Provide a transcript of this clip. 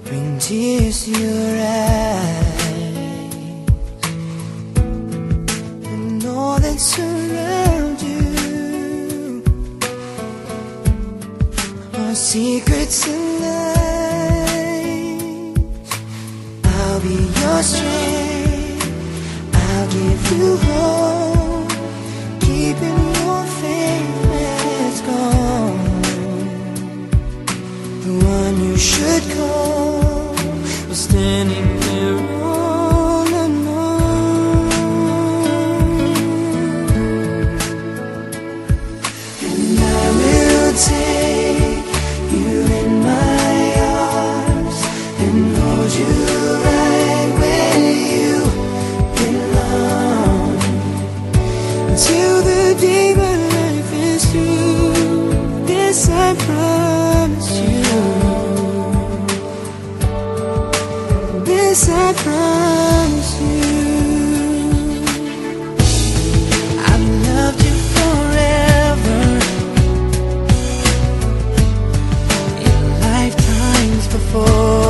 bring tears to your eyes, and all that surrounds you are secrets and lies. I'll be your strength, I'll give you hope, keeping your faith when it's gone. The one you should call was standing there all alone. And I will take you in my arms and hold you right where you belong, until the day my life is through. This I promise you. This I promise you. I've loved you forever, in lifetimes before.